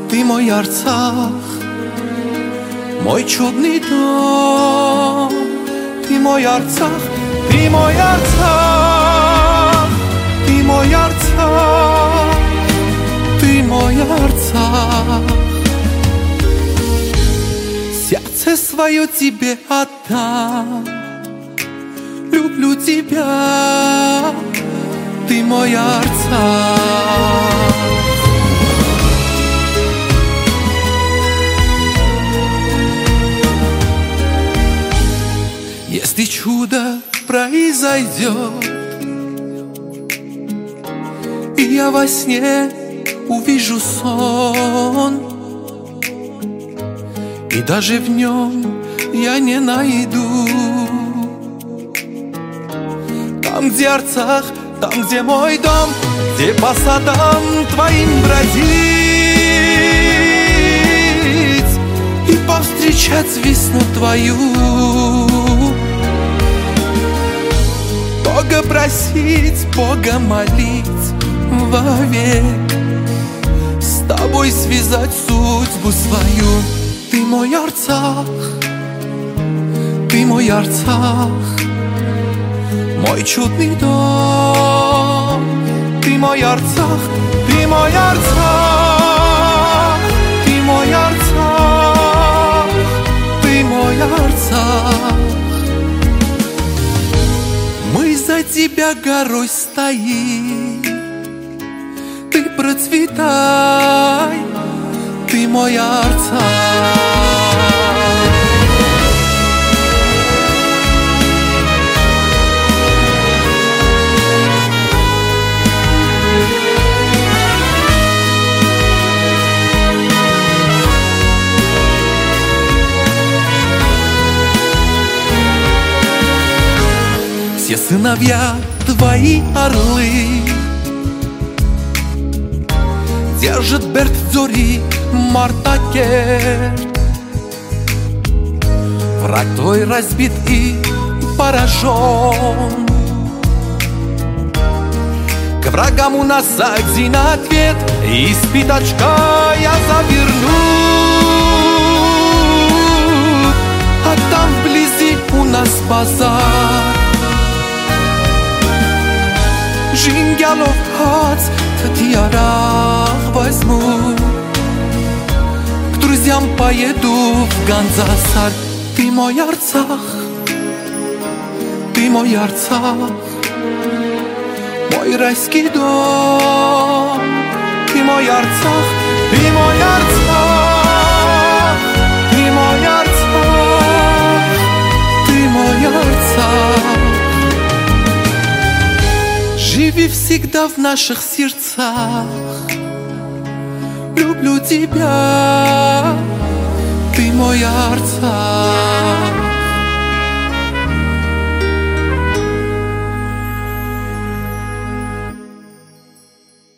ты мой Арцах, мой чудный дом. Ты мой Арцах, ты мой Арцах, ты мой Арцах, ты мой Арцах. Сердце свое тебе отдам, люблю тебя, ты мой Арцах. Если чудо произойдет, и я во сне увижу сон, и даже в нем я не найду там, где Арцах, там, где мой дом, где по садам твоим бродить и повстречать весну твою. Бога просить, Бога молить вовек, с тобой связать судьбу свою. Ты мой Арцах, ты мой Арцах, мой чудный дом. Ты мой Арцах, ты мой Арцах, ты мой Арцах, ты мой Арцах. Мы за тебя горой стоим, ты процветай, ты мой Арцах. Все сыновья твои орлы держит Бердзори Мартакер. Враг твой разбит и поражен, к врагам у нас один ответ, из пятачка я заверну, а там вблизи у нас базар. Жингялов хац, татьярах возьму, к друзьям поеду в Ганзасар. Ты мой Арцах, ты мой Арцах, мой райский дом. Ты мой Арцах, ты мой Арцах, ты мой Арцах, ты мой Арцах. Живи всегда в наших сердцах, люблю тебя, ты мой Арцах.